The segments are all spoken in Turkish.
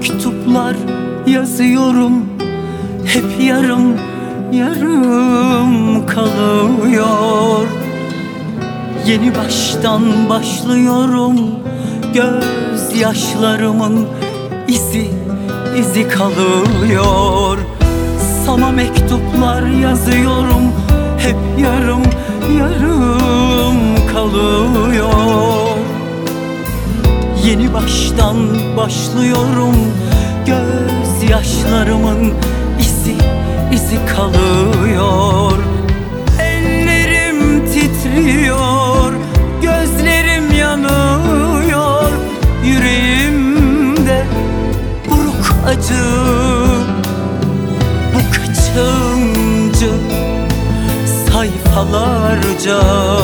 mektuplar yazıyorum, hep yarım yarım kalıyor. Yeni baştan başlıyorum, gözyaşlarımın izi kalıyor. Sana mektuplar yazıyorum, hep yarım yarım kalıyor. Yeni baştan başlıyorum, gözyaşlarımın izi kalıyor. Ellerim titriyor, gözlerim yanıyor, yüreğimde buruk acı. Bu kaçıncı sayfalarca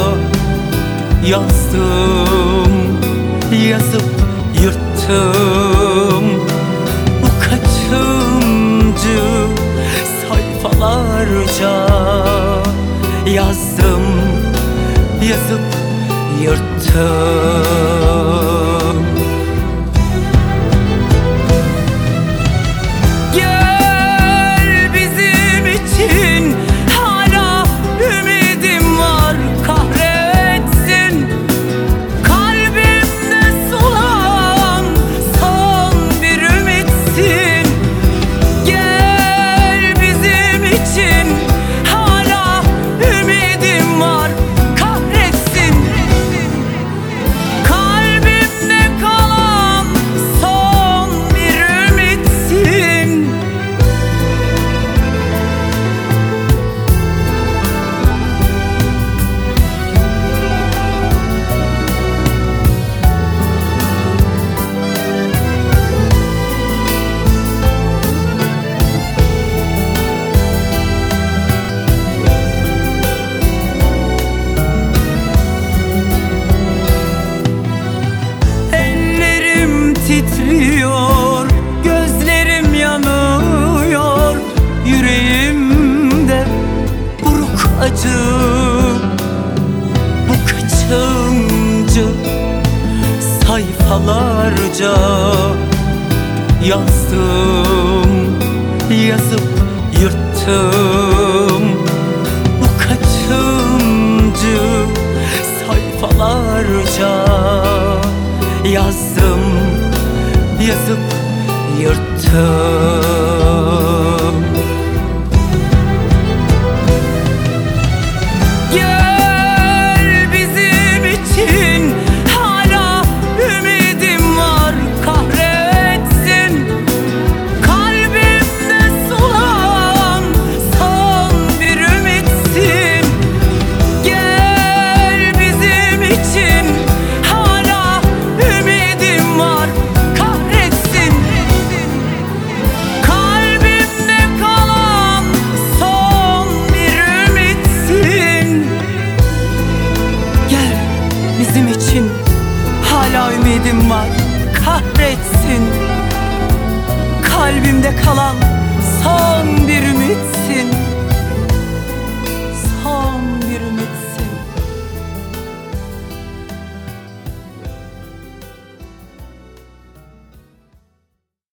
yazdım, yazıp yırttım. Bu kaçıncı sayfalarca yazdım, yazıp yırttım. Gel bizim için, hala ümidim var, kahretsin. Kalbimde sulan son bir ümitsin. Gel bizim için, hala ümidim var, kahretsin. Kalbimde kalan son bir ümitsin. Ellerim titriyor, gözlerim yanıyor, yüreğimde buruk acı. Bu kaçıncı sayfalarca yazdım, yazıp yırttım. Bu kaçıncı sayfalarca yazdım, yazıp yırttım. Gel bizim için, hala ümidim var, kahretsin. Kalbimde sulan son bir ümitsin. Gel bizim için, hala ümidim var, kahretsin. Kalbimde kalan son bir ümitsin. Gel bizim için, hala ümidim var, kahretsin. Kalbimde kalan son bir ümitsin.